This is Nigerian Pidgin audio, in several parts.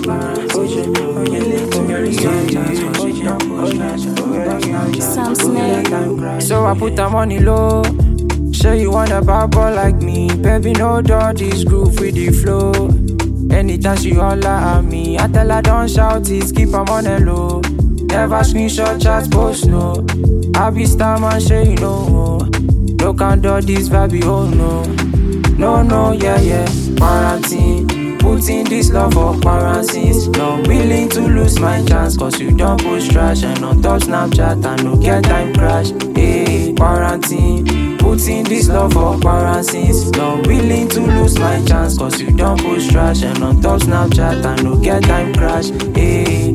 Sam Snake. So I put her money low. Say you want a bad boy like me, baby, no doubt this groove with the flow. Anytime she holler at me, I tell her don't shout it, keep her money low. Never screenshot chat post no. I be star man, say you know. No can do this vibe, oh no. No, yeah, quarantine. Putting this love for quarantines. Not willing to lose my chance, cause you don't post trash. And on top Snapchat, I no get time crash. Hey, quarantine. Putting this love for quarantines. Not willing to lose my chance, cause you don't post trash. And on top Snapchat, I no get time crash. Hey,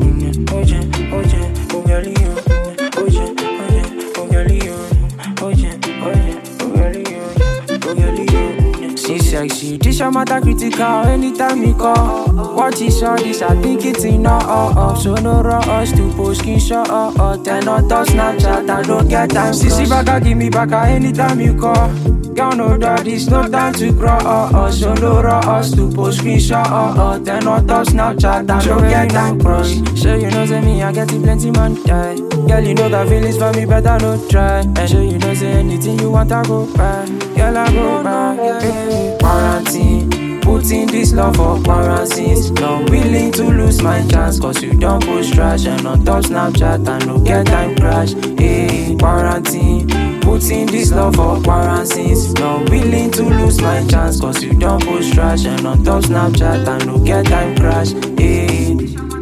she's sexy, this your matter critical. Anytime you call, what is all this? I think it's enough. So no rush to post screenshot. Then on top Snapchat, I don't get time. Sissy back, give me back anytime you call. Girl, no that it's no time to crawl. So no rush to post screenshot. Then on top Snapchat, I don't get time crush. So you know say me, I get plenty money. Girl, you know got feelings for me, better no try. And sure you know say anything you want, I go back. Girl, I go back. Quarantine, putting this love for quarantines. Not willing to lose my chance, cause you don't post trash. And on top Snapchat, I no get time crash. Hey, quarantine, putting this love for quarantines. Not willing to lose my chance, cause you don't post trash. And on top Snapchat, I no get time crash. Hey.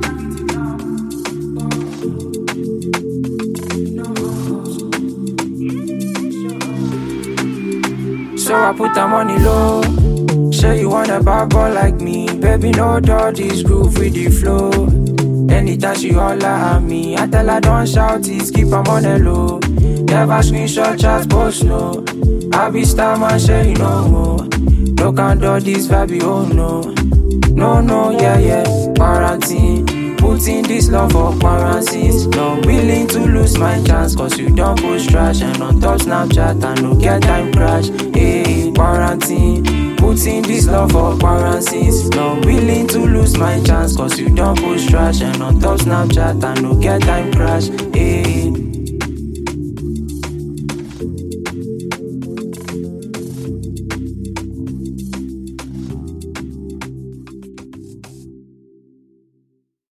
So I put her money low. Say you want a bad boy like me, baby, no doubt this groove with the flow. Anytime she holler at me, I tell her don't shout it, keep her money low. Never screenshot chat post no. I be star man, say you know. No can do this vibe, oh no. No, yeah, quarantine. Putting this love for quarantines. Not willing to lose my chance, cause you don't post trash. And on top Snapchat, I no get time crash. Hey, quarantine. Putting this love for quarantines. Not willing to lose my chance, cause you don't post trash. And on top Snapchat, I no get time crash. Hey.